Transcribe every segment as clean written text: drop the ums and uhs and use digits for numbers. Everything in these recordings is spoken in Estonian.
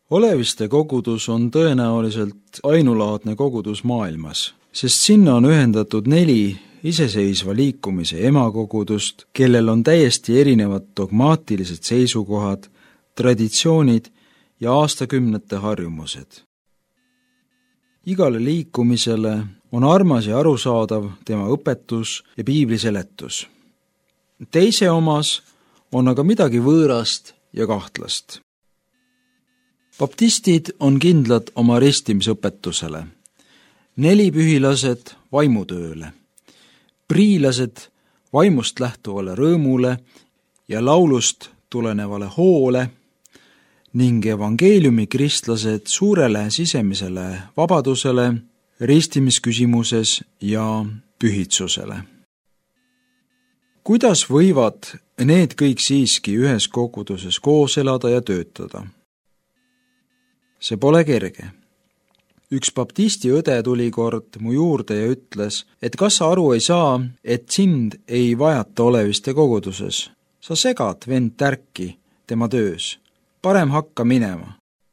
Oleviste kogudus on tõenäoliselt ainulaadne kogudus maailmas, sest sinna on ühendatud 4 iseseisva liikumise emakogudust, kellel on täiesti erinevad dogmaatilised seisukohad, traditsioonid ja aastakümnete harjumused. Igale liikumisele on armas ja arusaadav tema õpetus ja piibli seletus. Teise omas on aga midagi võõrast ja kahtlast. Baptistid on kindlad oma ristimisõpetusele, 4 pühilased vaimutööle, priilased vaimust lähtuvale rõõmule ja laulust tulenevale hoole ning evangeeliumi kristlased suurele sisemisele vabadusele, ristimisküsimuses ja pühitsusele. Kuidas võivad need kõik siiski ühes koguduses koos elada ja töötada? See pole kerge. Üks baptisti õde tuli kord mu juurde ja ütles, et kas sa aru ei saa, et sind ei vajata oleviste koguduses. Sa segad vend tärki tema töös. Parem hakka minema.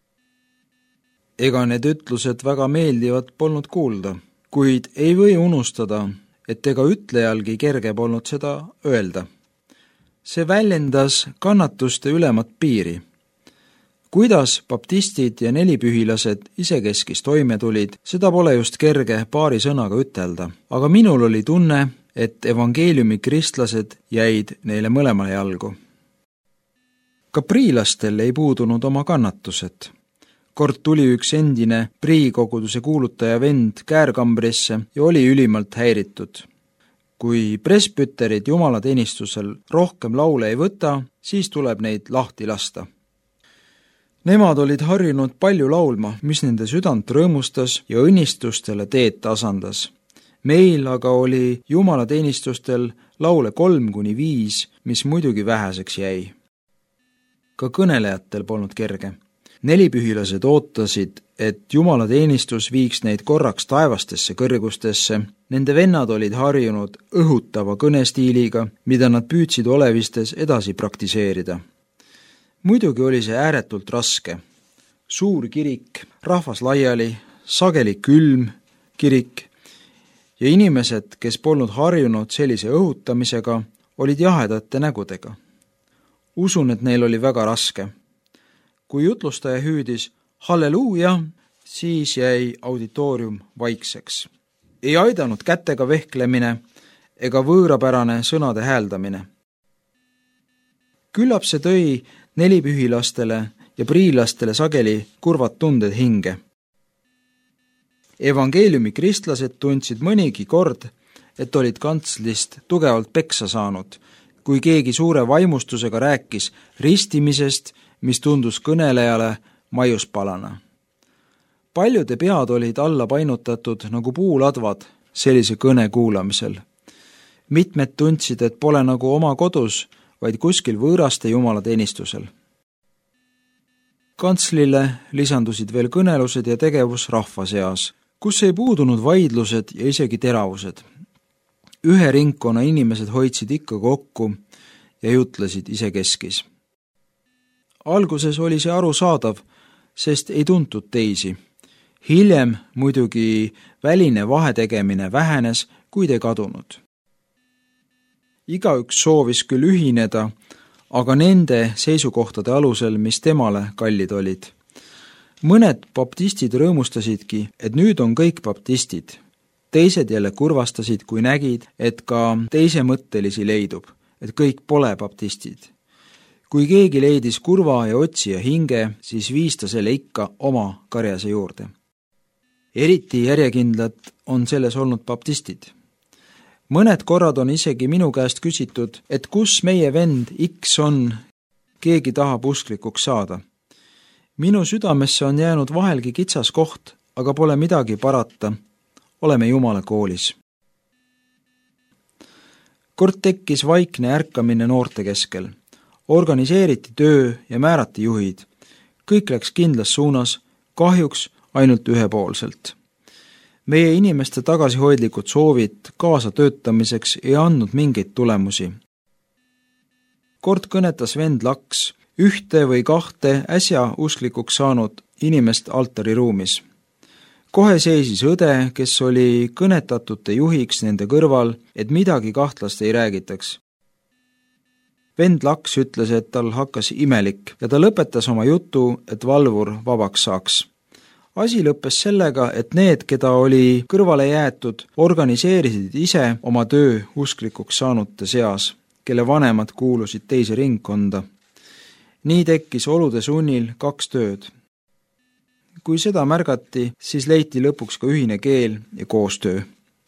Ega need ütlused väga meeldivad polnud kuulda, kuid ei või unustada, et ega ütlejalgi kerge polnud seda öelda. See väljendas kannatuste ülemat piiri. Kuidas baptistid ja 4 pühilased isekeskis toime tulid, seda pole just kerge paari sõnaga ütelda, aga minul oli tunne, et evangeeliumi kristlased jäid neile mõlemale jalgu. Ka priilastel ei puudunud oma kannatused. Kord tuli üks endine priikoguduse kuulutaja vend käärkambrisse ja oli ülimalt häiritud. Kui presbüterid jumalateenistusel rohkem laule ei võta, siis tuleb neid lahti lasta. Nemad olid harjunud palju laulma, mis nende südant rõõmustas ja õnnistustele teed tasandas. Meil aga oli jumalateenistustel laule 3-5, mis muidugi väheseks jäi. Ka kõnelejatel polnud kerge. 4 pühilased ootasid, et jumalateenistus viiks neid korraks taevastesse kõrgustesse. Nende vennad olid harjunud õhutava kõnestiiliga, mida nad püüdsid olevistes edasi praktiseerida. Muidugi oli see ääretult raske. Suur kirik, rahvas laiali, sageli külm kirik ja inimesed, kes polnud harjunud sellise õhutamisega, olid jahedate nägudega. Usun, et neil oli väga raske. Kui jutlustaja hüüdis halleluuja, siis jäi auditoorium vaikseks. Ei aidanud kätega vehklemine ega võõrapärane sõnade hääldamine. Küllap see tõi 4 pühilastele ja priilastele sageli kurvad tunded hinge. Evangeeliumi kristlased tundsid mõnigi kord, et olid kantslist tugevalt peksa saanud, kui keegi suure vaimustusega rääkis ristimisest, mis tundus kõnelejale maiuspalana. Paljude pead olid alla painutatud nagu puuladvad sellise kõne kuulamisel. Mitmed tundsid, et pole nagu oma kodus, vaid kuskil võõraste jumalateenistusel. Kantslile lisandusid veel kõnelused ja tegevus rahva seas, kus ei puudunud vaidlused ja isegi teravused. Ühe ringkonna inimesed hoidsid ikka kokku ja jutlesid isekeskis. Alguses oli see arusaadav, sest ei tuntud teisi. Hiljem muidugi väline vahetegemine vähenes, kuid ei kadunud. Igaüks soovis küll ühineda, aga nende seisukohtade alusel, mis temale kallid olid. Mõned baptistid rõõmustasidki, et nüüd on kõik baptistid. Teised jälle kurvastasid, kui nägid, et ka teise mõttelisi leidub, et kõik pole baptistid. Kui keegi leidis kurva ja otsija hinge, siis viis ta selle ikka oma karjase juurde. Eriti järjekindlad on selles olnud baptistid. Mõned korrad on isegi minu käest küsitud, et kus meie vend X on, keegi tahab usklikuks saada. Minu südamesse on jäänud vahelgi kitsas koht, aga pole midagi parata. Oleme Jumala koolis. Kord tekkis vaikne ärkamine noorte keskel. Organiseeriti töö ja määrati juhid. Kõik läks kindlas suunas, kahjuks ainult ühepoolselt. Meie inimeste tagasihoidlikud soovid kaasa töötamiseks ei andnud mingeid tulemusi. Kord kõnetas vend Laks, ühte või kahte äsja usklikuks saanud inimest altariruumis. Kohe seisis õde, kes oli kõnetatute juhiks nende kõrval, et midagi kahtlast ei räägitaks. Vend Laks ütles, et tal hakkas imelik ja ta lõpetas oma jutu, et valvur vabaks saaks. Asi lõppes sellega, et need, keda oli kõrvale jäetud, organiseerisid ise oma töö usklikuks saanute seas, kelle vanemad kuulusid teise ringkonda. Nii tekkis olude sunnil 2 tööd. Kui seda märgati, siis leiti lõpuks ka ühine keel ja koostöö.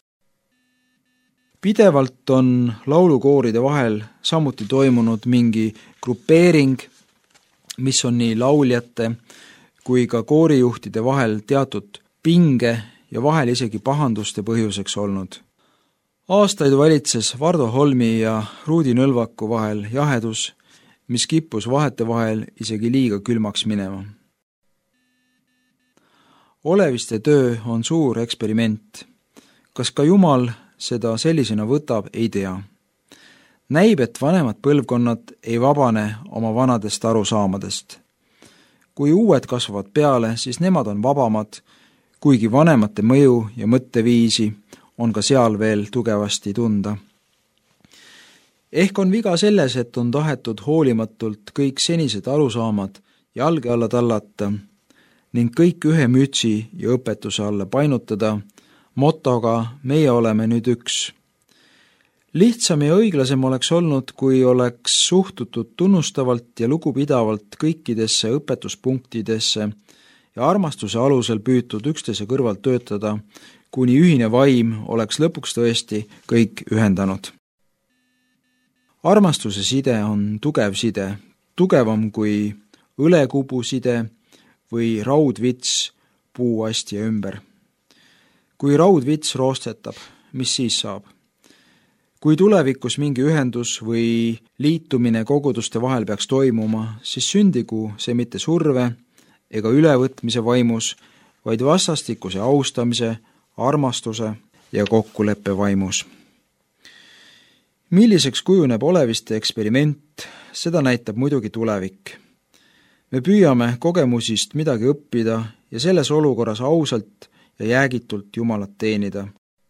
Pidevalt on laulukooride vahel samuti toimunud mingi grupeering, mis on nii lauljate kui ka koorijuhtide vahel teatud pinge ja vahel isegi pahanduste põhjuseks olnud. Aastaid valitses Vardo Holmi ja Ruudi Nõlvaku vahel jahedus, mis kippus vahetevahel isegi liiga külmaks minema. Oleviste töö on suur eksperiment. Kas ka Jumal seda sellisena võtab, ei tea. Näib, et vanemad põlvkonnad ei vabane oma vanadest arusaamadest. Kui uued kasvavad peale, siis nemad on vabamad, kuigi vanemate mõju ja mõtteviisi on ka seal veel tugevasti tunda. Ehk on viga selles, et on tahetud hoolimatult kõik senised arusaamad jalge alla tallata ning kõik ühe mütsi ja õpetuse alla painutada motoga meie oleme nüüd üks. Lihtsam ja õiglasem oleks olnud, kui oleks suhtutud tunnustavalt ja lugupidavalt kõikidesse õpetuspunktidesse ja armastuse alusel püütud üksteise kõrvalt töötada, kuni ühine vaim oleks lõpuks tõesti kõik ühendanud. Armastuse side on tugev side, tugevam kui õlekubu side või raudvits puuastja ümber. Kui raudvits roostetab, mis siis saab? Kui tulevikus mingi ühendus või liitumine koguduste vahel peaks toimuma, siis sündigu see mitte surve ega ülevõtmise vaimus, vaid vastastikuse austamise, armastuse ja kokkuleppe vaimus. Milliseks kujuneb oleviste eksperiment, seda näitab muidugi tulevik. Me püüame kogemusist midagi õppida ja selles olukorras ausalt ja jäägitult Jumalat teenida.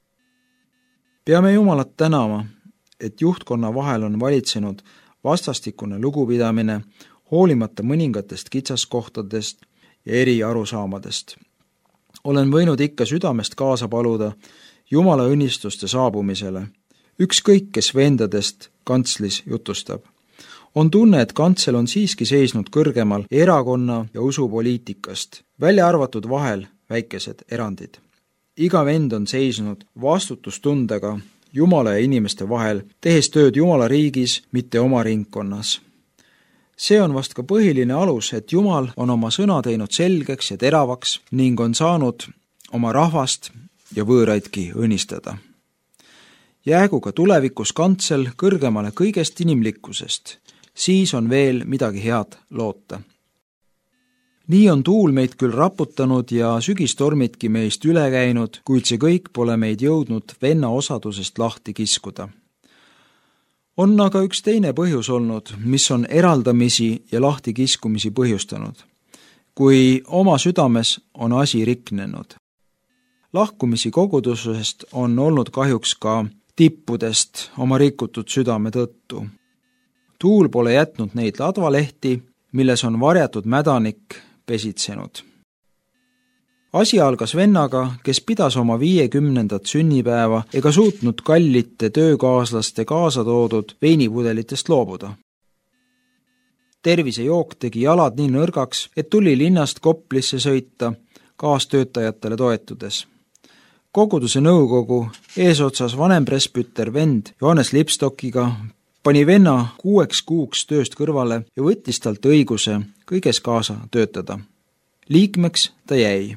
Peame Jumalat tänama, et juhtkonna vahel on valitsenud vastastikune lugupidamine hoolimata mõningatest kitsaskohtadest ja eri arusaamadest. Olen võinud ikka südamest kaasa paluda Jumala õnnistuste saabumisele, ükskõik kes vendadest kantslis jutustab. On tunne, et kantsel on siiski seisnud kõrgemal erakonna ja usupoliitikast, välja arvatud vahel väikesed erandid. Iga vend on seisnud vastutustundega Jumala ja inimeste vahel, tehes tööd Jumala riigis, mitte oma ringkonnas. See on vast ka põhiline alus, et Jumal on oma sõna teinud selgeks ja teravaks ning on saanud oma rahvast ja võõraidki õnnistada. Jäägu ka tulevikus kantsel kõrgemale kõigest inimlikkusest, siis on veel midagi head loota. Nii on tuul meid küll raputanud ja sügistormidki meist üle käinud, kuid see kõik pole meid jõudnud venna osadusest lahti kiskuda. On aga üks teine põhjus olnud, mis on eraldamisi ja lahtikiskumisi põhjustanud, kui oma südames on asi riknenud. Lahkumisi kogudusest on olnud kahjuks ka tippudest oma rikutud südame tõttu. Tuul pole jätnud neid ladvalehti, milles on varjatud mädanik pesitsenud. Asi algas vennaga, kes pidas oma 50. sünnipäeva ega suutnud kallite töökaaslaste kaasa toodud veinipudelitest loobuda. Tervisejook tegi jalad nii nõrgaks, et tuli linnast Koplisse sõita kaastöötajatele toetudes. Koguduse nõukogu eesotsas vanem presbüter vend Johannes Lipstockiga pani venna 6 kuuks tööst kõrvale ja võttis talt õiguse kõiges kaasa töötada. Liikmeks ta jäi.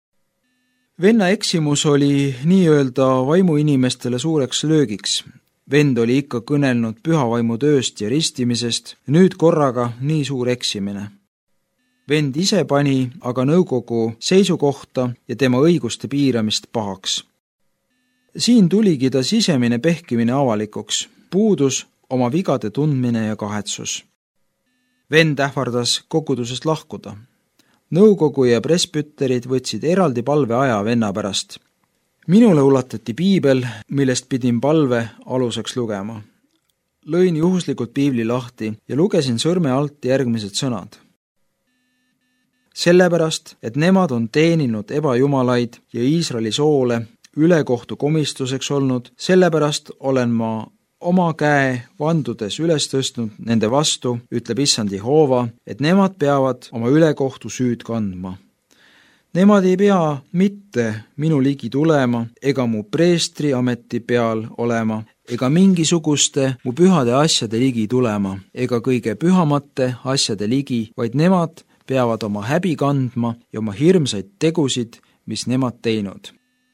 Venna eksimus oli nii-öelda vaimuinimestele suureks löögiks. Vend oli ikka kõnelnud pühavaimu tööst ja ristimisest, nüüd korraga nii suur eksimine. Vend ise pani aga nõukogu seisukohta ja tema õiguste piiramist pahaks. Siin tuligi ta sisemine pehkimine avalikuks, puudus oma vigade tundmine ja kahetsus. Vend ähvardas kogudusest lahkuda. Nõukogu ja presbüterid võtsid eraldi palveaja venna pärast. Minule ulatati piibel, millest pidin palve aluseks lugema. Lõin juhuslikult piibli lahti ja lugesin sõrme alt järgmised sõnad. Sellepärast, et nemad on teeninud ebajumalaid ja Iisraeli soole ülekohtu komistuseks olnud, sellepärast olen ma oma käe vandudes üles tõstnud nende vastu, ütleb issand Jehova, et nemad peavad oma ülekohtu süüd kandma. Nemad ei pea mitte minu ligi tulema ega mu preestri ameti peal olema, ega mingisuguste mu pühade asjade ligi tulema, ega kõige pühamate asjade ligi, vaid nemad peavad oma häbi kandma ja oma hirmsaid tegusid, mis nemad teinud.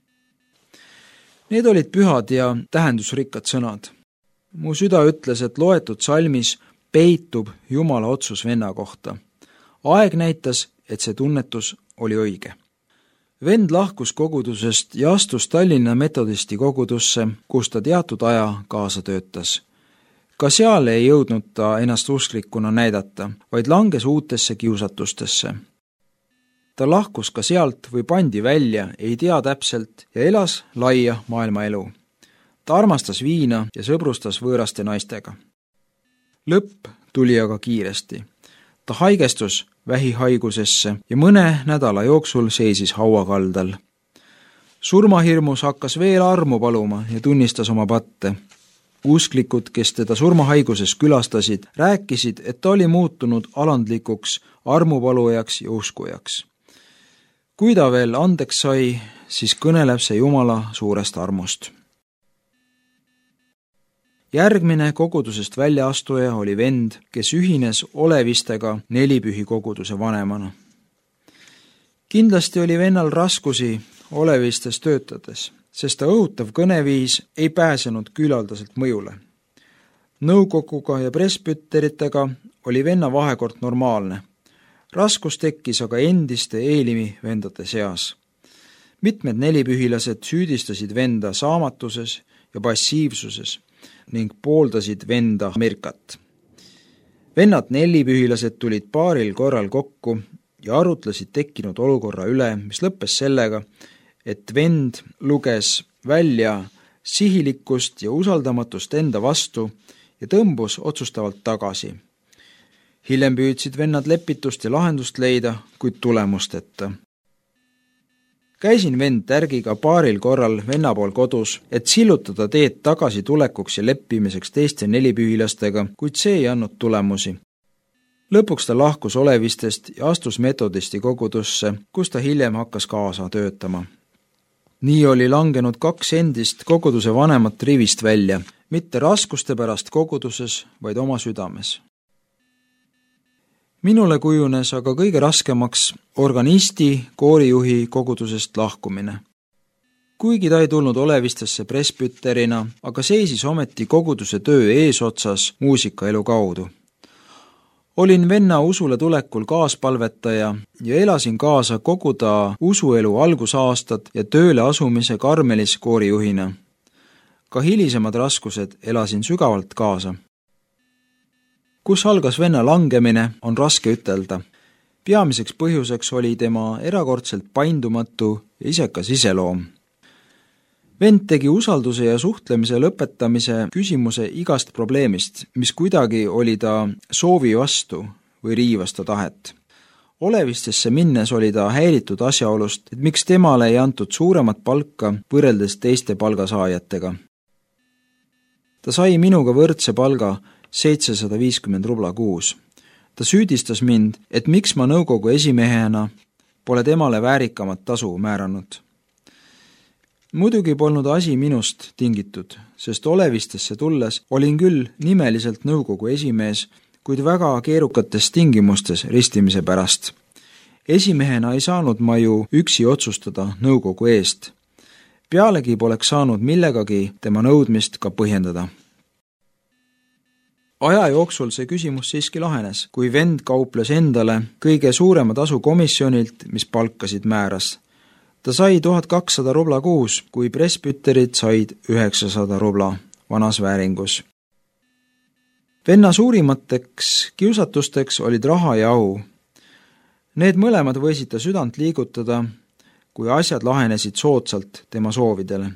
Need olid pühad ja tähendusrikkad sõnad. Mu süda ütles, et loetud salmis peitub Jumala otsus venna kohta. Aeg näitas, et see tunnetus oli õige. Vend lahkus kogudusest ja astus Tallinna metodisti kogudusse, kus ta teatud aja kaasa töötas. Ka seal ei jõudnud ta ennast usklikuna näidata, vaid langes uutesse kiusatustesse. Ta lahkus ka sealt või pandi välja, ei tea täpselt, ja elas laia maailmaelu. Ta armastas viina ja sõbrustas võõraste naistega. Lõpp tuli aga kiiresti. Ta haigestus vähihaigusesse ja mõne nädala jooksul seisis hauakaldal. Surmahirmus hakkas veel armu paluma ja tunnistas oma patte. Usklikud, kes teda surmahaiguses külastasid, rääkisid, et ta oli muutunud alandlikuks, armupalujaks ja uskujaks. Kui ta veel andeks sai, siis kõneleb see Jumala suurest armust. Järgmine kogudusest väljaastuja oli vend, kes ühines olevistega nelipühi koguduse vanemana. Kindlasti oli vennal raskusi olevistes töötades, sest ta õhutav kõneviis ei pääsenud küllaldaselt mõjule. Nõukoguga ja presbüteritega oli venna vahekord normaalne. Raskus tekkis aga endiste eelimi vendade seas. Mitmed nelipühilased süüdistasid venda saamatuses ja passiivsuses ning pooldasid venda Ameerikat. Vennad nelipühilased tulid paaril korral kokku ja arutlesid tekkinud olukorra üle, mis lõppes sellega, et vend luges välja sihilikkust ja usaldamatust enda vastu ja tõmbus otsustavalt tagasi. Hiljem püüdsid vennad lepitust ja lahendust leida, kuid tulemusteta. Käisin vend tärgiga paaril korral venna pool kodus, et sillutada teed tagasi tulekuks ja leppimiseks teiste nelipühilastega, kuid see ei andnud tulemusi. Lõpuks ta lahkus olevistest ja astus metodisti kogudusse, kus ta hiljem hakkas kaasa töötama. Nii oli langenud 2 endist koguduse vanemat rivist välja, mitte raskuste pärast koguduses, vaid oma südames. Minule kujunes aga kõige raskemaks organisti, koorijuhi kogudusest lahkumine. Kuigi ta ei tulnud olevistesse presbüterina, aga seisis ometi koguduse töö eesotsas muusikaelu kaudu. Olin venna usule tulekul kaaspalvetaja ja elasin kaasa kogu ta usuelu algusaastad ja tööle asumise Karmelis koorijuhina. Ka hilisemad raskused elasin sügavalt kaasa. Kus algas venna langemine, on raske ütelda. Peamiseks põhjuseks oli tema erakordselt paindumatu ja isekas iseloom. Vend tegi usalduse ja suhtlemise lõpetamise küsimuse igast probleemist, mis kuidagi oli ta soovi vastu või riivas ta tahet. Olevistesse minnes oli ta häiritud asjaolust, et miks temale ei antud suuremat palka võrreldes teiste palgasaajatega. Ta sai minuga võrdse palga 750 rubla kuus. Ta süüdistas mind, et miks ma nõukogu esimehena pole temale väärikamat tasu määranud. Muidugi polnud asi minust tingitud, sest olevistesse tulles olin küll nimeliselt nõukogu esimees, kuid väga keerukates tingimustes ristimise pärast. Esimehena ei saanud ma ju üksi otsustada nõukogu eest. Pealegi poleks saanud millegagi tema nõudmist ka põhjendada. Aja jooksul see küsimus siiski lahenes, kui vend kauples endale kõige suurema tasu komisjonilt, mis palkasid määras. Ta sai 1200 rubla kuus, kui presbüterid said 900 rubla vanas vääringus. Venna suurimateks kiusatusteks olid raha ja au. Need mõlemad võisid ta südant liigutada, kui asjad lahenesid soodsalt tema soovidele.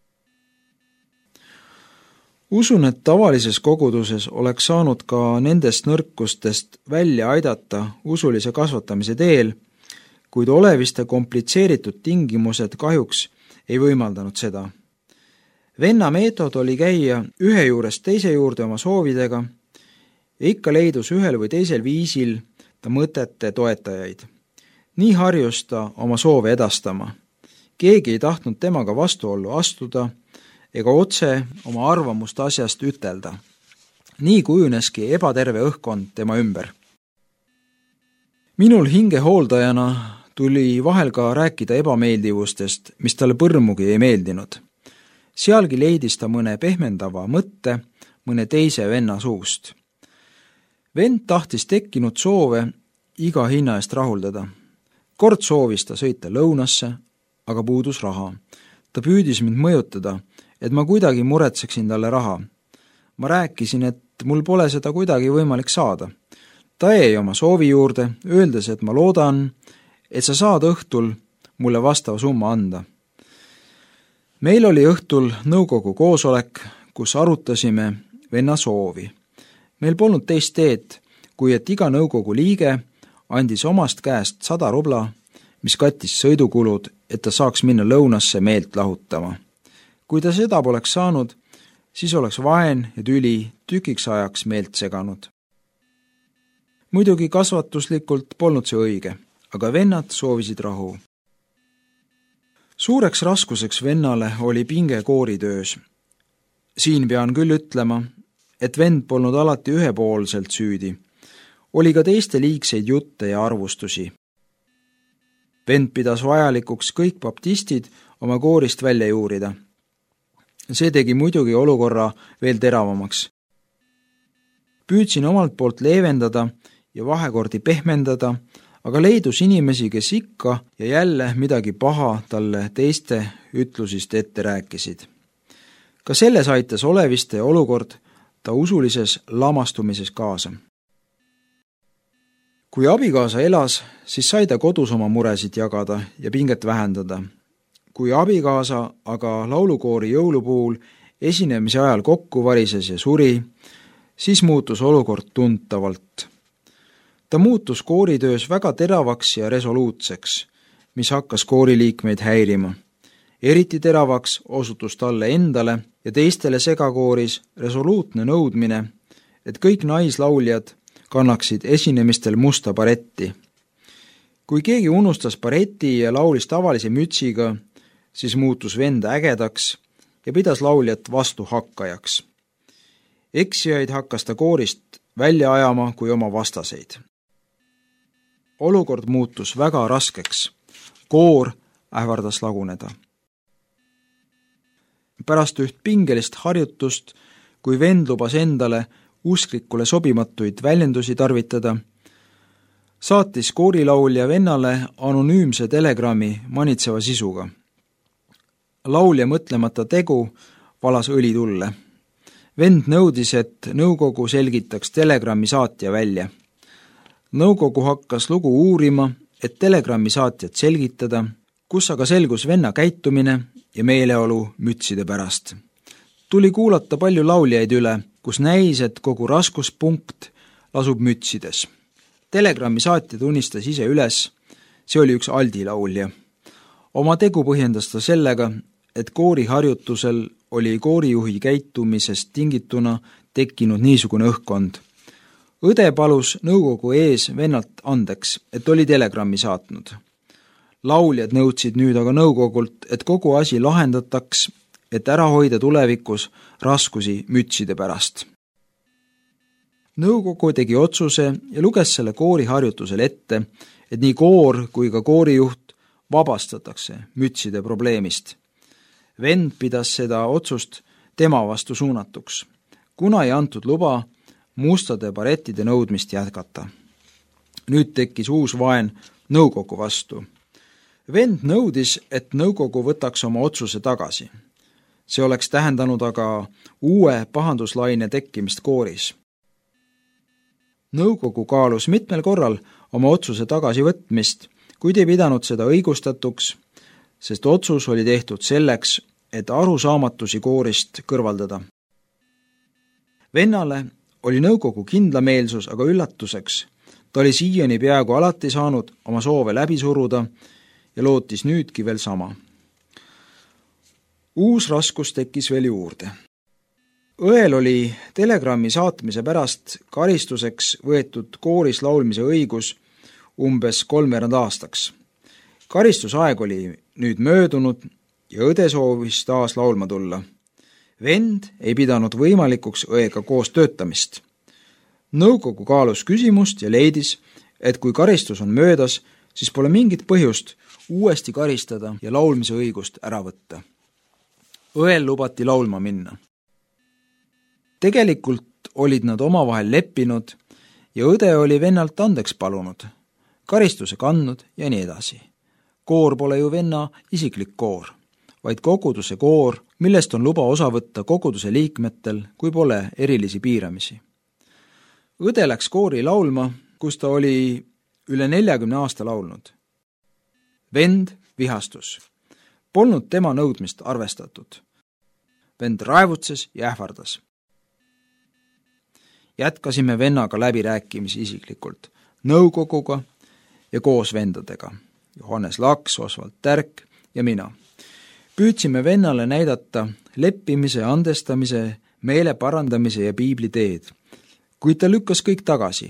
Usun, et tavalises koguduses oleks saanud ka nendest nõrkustest välja aidata usulise kasvatamise teel, kuid oleviste komplitseeritud tingimused kahjuks ei võimaldanud seda. Venna meetod oli käia ühe juurest teise juurde oma soovidega ja ikka leidus ühel või teisel viisil ta mõtete toetajaid. Nii harjus ta oma soove edastama. Keegi ei tahtnud temaga vastuollu astuda ega otse oma arvamust asjast ütelda. Nii kujuneski ebaterve õhkkond tema ümber. Minul hinge hooldajana tuli vahel ka rääkida ebameeldivustest, mis talle põrmugi ei meeldinud. Sealgi leidis ta mõne pehmendava mõtte mõne teise venna suust. Vend tahtis tekkinud soove iga hinna eest rahuldada. Kord soovis ta sõita lõunasse, aga puudus raha. Ta püüdis mind mõjutada, et ma kuidagi muretseksin talle raha. Ma rääkisin, et mul pole seda kuidagi võimalik saada. Ta jäi oma soovi juurde, öeldes, et ma loodan, et sa saad õhtul mulle vastava summa anda. Meil oli õhtul nõukogu koosolek, kus arutasime venna soovi. Meil polnud teist teed, kui et iga nõukogu liige andis omast käest 100 rubla, mis kattis sõidukulud, et ta saaks minna lõunasse meelt lahutama. Kui ta seda poleks saanud, siis oleks vaen ja tüli tükiks ajaks meelt seganud. Muidugi kasvatuslikult polnud see õige, aga vennad soovisid rahu. Suureks raskuseks vennale oli pinge kooritöös. Siin pean küll ütlema, et vend polnud alati ühepoolselt süüdi. Oli ka teiste liigseid jutte ja arvustusi. Vend pidas vajalikuks kõik baptistid oma koorist välja juurida. See tegi muidugi olukorra veel teravamaks. Püüdsin omalt poolt leevendada ja vahekordi pehmendada, aga leidus inimesi, kes ikka ja jälle midagi paha talle teiste ütlusist ette rääkisid. Ka selles aitas oleviste olukord ta usulises lamastumises kaasa. Kui abikaasa elas, siis sai ta kodus oma muresid jagada ja pinget vähendada. Kui abikaasa aga laulukoori jõulupuul esinemise ajal kokku varises ja suri, siis muutus olukord tuntavalt. Ta muutus kooritöös väga teravaks ja resoluutseks, mis hakkas kooriliikmeid häirima. Eriti teravaks osutus talle endale ja teistele segakooris resoluutne nõudmine, et kõik naislauljad kannaksid esinemistel musta baretti. Kui keegi unustas bareti ja laulis tavalise mütsiga, siis muutus vend ägedaks ja pidas lauljat vastu hakkajaks. Eksijaid hakkas ta koorist välja ajama kui oma vastaseid. Olukord muutus väga raskeks. Koor ähvardas laguneda. Pärast üht pingelist harjutust, kui vend lubas endale usklikule sobimatuid väljendusi tarvitada, saatis koorilaulja vennale anonüümse telegrammi manitseva sisuga. Laulja mõtlemata tegu valas õli tulle. Vend nõudis, et nõukogu selgitaks telegrammi saatja välja. Nõukogu hakkas lugu uurima, et telegrammi saatjat selgitada, kus aga selgus venna käitumine ja meeleolu mütside pärast. Tuli kuulata palju lauljaid üle, kus näis, et kogu raskuspunkt lasub mütsides. Telegrammi saatja tunnistas ise üles, see oli üks Aldi laulja. Oma tegu põhjendas ta sellega, et kooriharjutusel oli koorijuhi käitumisest tingituna tekkinud niisugune õhkkond. Õde palus nõukogu ees vennalt andeks, et oli telegrammi saatnud. Lauljad nõudsid nüüd aga nõukogult, et kogu asi lahendataks, et ära hoida tulevikus raskusi mütside pärast. Nõukogu tegi otsuse ja luges selle kooriharjutusel ette, et nii koor kui ka koorijuht vabastatakse mütside probleemist. Vend pidas seda otsust tema vastu suunatuks, kuna ei antud luba mustade barettide nõudmist jätkata. Nüüd tekkis uus vaen nõukogu vastu. Vend nõudis, et nõukogu võtaks oma otsuse tagasi. See oleks tähendanud aga uue pahanduslaine tekkimist kooris. Nõukogu kaalus mitmel korral oma otsuse tagasivõtmist, kuid ei pidanud seda õigustatuks, sest otsus oli tehtud selleks, et arusaamatusi koorist kõrvaldada. Vennale oli nõukogu kindlameelsus aga üllatuseks. Ta oli siiani peaaegu alati saanud oma soove läbi suruda ja lootis nüüdki veel sama. Uus raskus tekkis veel juurde. Õel oli telegrammi saatmise pärast karistuseks võetud kooris laulmise õigus umbes 3 aastaks. Karistusaeg oli nüüd möödunud ja õde soovis taas laulma tulla. Vend ei pidanud võimalikuks õega koos töötamist. Nõukogu kaalus küsimust ja leidis, et kui karistus on möödas, siis pole mingit põhjust uuesti karistada ja laulmise õigust ära võtta. Õel lubati laulma minna. Tegelikult olid nad omavahel leppinud ja õde oli vennalt andeks palunud, karistuse kandnud ja nii edasi. Koor pole ju venna isiklik koor, vaid koguduse koor, millest on luba osa võtta koguduse liikmetel, kui pole erilisi piiramisi. Õde läks koori laulma, kus ta oli üle 40 aasta laulnud. Vend vihastus. Polnud tema nõudmist arvestatud. Vend raevutses ja ähvardas. Jätkasime vennaga läbirääkimisi isiklikult, nõukoguga ja koos vendadega. Johannes Laks, Osvald Tärk ja mina. Püüdsime vennale näidata leppimise, andestamise, meele parandamise ja piibli teed, kuid ta lükkas kõik tagasi.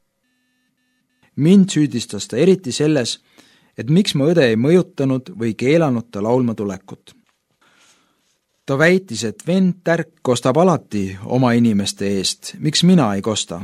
Mind süüdistas ta eriti selles, et miks ma õde ei mõjutanud või keelanud ta laulma tulekut. Ta väitis, et vend Tärk kostab alati oma inimeste eest, miks mina ei kosta.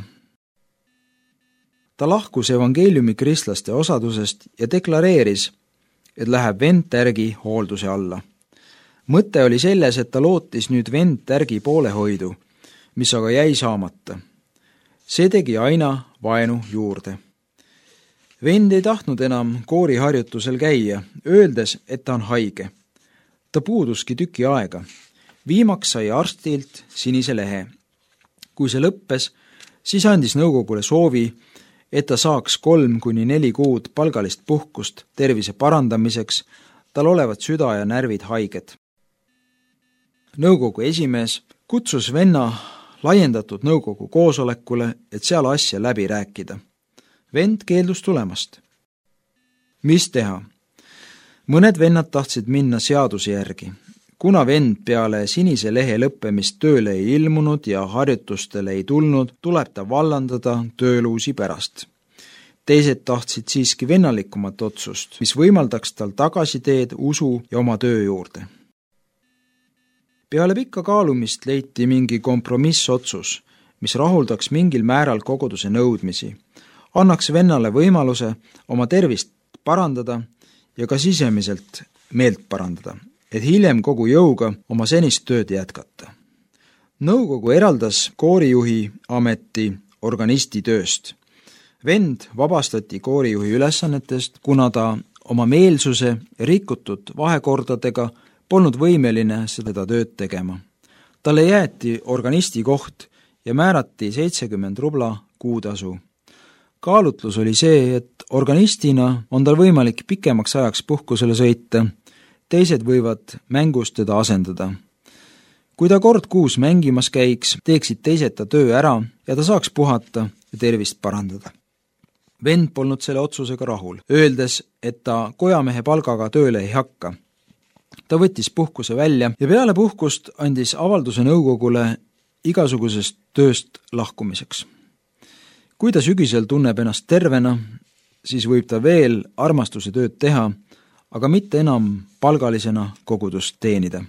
Ta lahkus evangeeliumi kristlaste osadusest ja deklareeris, et läheb vend Tärgi hoolduse alla. Mõte oli selles, et ta lootis nüüd vend Tärgi poolehoidu, mis aga jäi saamata. See tegi aina vaenu juurde. Vend ei tahtnud enam kooriharjutusel käia, öeldes, et ta on haige. Ta puuduski tüki aega. Viimaks sai arstilt sinise lehe. Kui see lõppes, siis andis nõukogule soovi, et ta saaks 3–4 kuud palgalist puhkust tervise parandamiseks, tal olevat süda ja närvid haiged. Nõukogu esimees kutsus venna laiendatud nõukogu koosolekule, et seal asja läbi rääkida. Vend keeldus tulemast. Mis teha? Mõned vennad tahtsid minna seaduse järgi. Kuna vend peale sinise lehe lõppemist tööle ei ilmunud ja harjutustele ei tulnud, tuleb ta vallandada tööluusi pärast. Teised tahtsid siiski vennalikumat otsust, mis võimaldaks tal tagasiteed usu ja oma töö juurde. Peale pikka kaalumist leiti mingi kompromissotsus, mis rahuldaks mingil määral koguduse nõudmisi, annaks vennale võimaluse oma tervist parandada ja ka sisemiselt meelt parandada, et hiljem kogu jõuga oma senist tööd jätkata. Nõukogu eraldas koorijuhi ameti organisti tööst. Vend vabastati koorijuhi ülesannetest, kuna ta oma meelsuse ja rikutud vahekordadega polnud võimeline seda tööd tegema. Talle jäeti organisti koht ja määrati 70 rubla kuutasu. Kaalutlus oli see, et organistina on tal võimalik pikemaks ajaks puhkusele sõita, teised võivad mängus teda asendada. Kui ta kord kuus mängimas käiks, teeksid teised ta töö ära ja ta saaks puhata ja tervist parandada. Vend polnud selle otsusega rahul, öeldes, et ta kojamehe palgaga tööle ei hakka. Ta võttis puhkuse välja ja peale puhkust andis avalduse nõukogule igasugusest tööst lahkumiseks. Kui ta sügisel tunneb ennast tervena, siis võib ta veel armastuse tööd teha, aga mitte enam palgalisena kogudust teenida.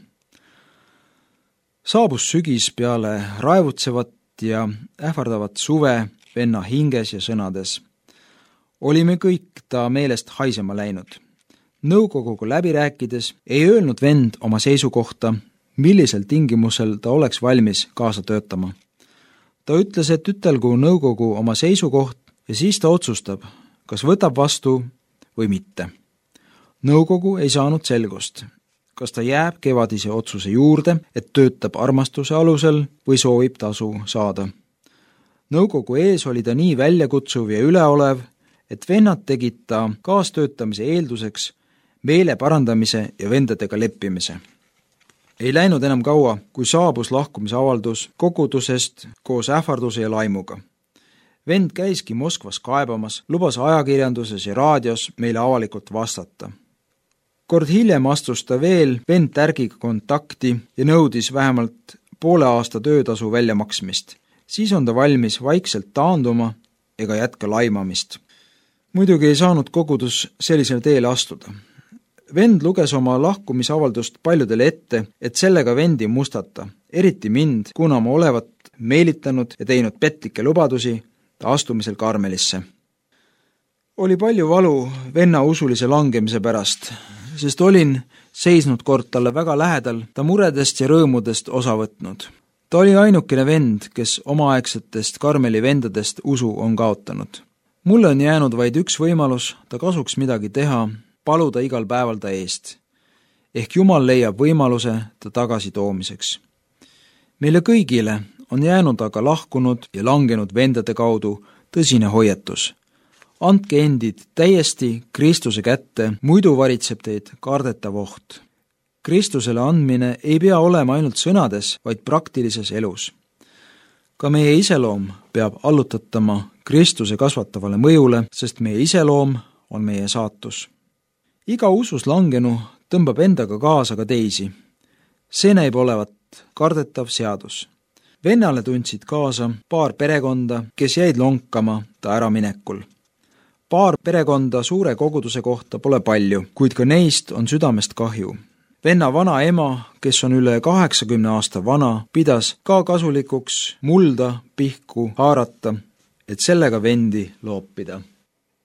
Saabus sügis peale raevutsevat ja ähvardavat suve venna hinges ja sõnades. Olime kõik ta meelest haisema läinud. Nõukoguga läbi rääkides ei öelnud vend oma seisukohta, millisel tingimusel ta oleks valmis kaasa töötama. Ta ütles, et ütelgu nõukogu oma seisukoht ja siis ta otsustab, kas võtab vastu või mitte. Nõukogu ei saanud selgust, kas ta jääb kevadise otsuse juurde, et töötab armastuse alusel või soovib tasu saada. Nõukogu ees oli ta nii väljakutsuv ja üleolev, et vennad tegid ta kaastöötamise eelduseks meele parandamise ja vendadega leppimise. Ei läinud enam kaua, kui saabus lahkumisavaldus kogudusest koos ähvarduse ja laimuga. Vend käiski Moskvas kaebamas, lubas ajakirjanduses ja raadios meile avalikult vastata. Kord hiljem astus ta veel vend tärgiga kontakti ja nõudis vähemalt poole aasta töötasu väljamaksmist. Siis on ta valmis vaikselt taanduma ega jätka laimamist. Muidugi ei saanud kogudus sellisele teele astuda. Vend luges oma lahkumisavaldust paljudele ette, et sellega vendi mustata, eriti mind, kuna ma olevat meelitanud ja teinud petlikke lubadusi ta astumisel Karmelisse. Oli palju valu venna usulise langemise pärast, sest olin seisnud kord talle väga lähedal, ta muredest ja rõõmudest osa võtnud. Ta oli ainukene vend, kes omaaegsetest Karmeli vendadest usu on kaotanud. Mulle on jäänud vaid üks võimalus ta kasuks midagi teha, paluda igal päeval ta eest. Ehk Jumal leiab võimaluse ta tagasi toomiseks. Meile kõigile on jäänud aga lahkunud ja langenud vendade kaudu tõsine hoiatus. Andke endid täiesti Kristuse kätte, muidu varitseb teid kardetav oht. Kristusele andmine ei pea olema ainult sõnades, vaid praktilises elus. Ka meie iseloom peab allutatama Kristuse kasvatavale mõjule, sest meie iseloom on meie saatus. Iga usus langenu tõmbab endaga kaasa ka teisi. See näib olevat kardetav seadus. Vennale tundsid kaasa paar perekonda, kes jäid lonkama ta äraminekul. Paar perekonda suure koguduse kohta pole palju, kuid ka neist on südamest kahju. Venna vana ema, kes on üle 80 aasta vana, pidas ka kasulikuks mulda pihku haarata, et sellega vendi loopida.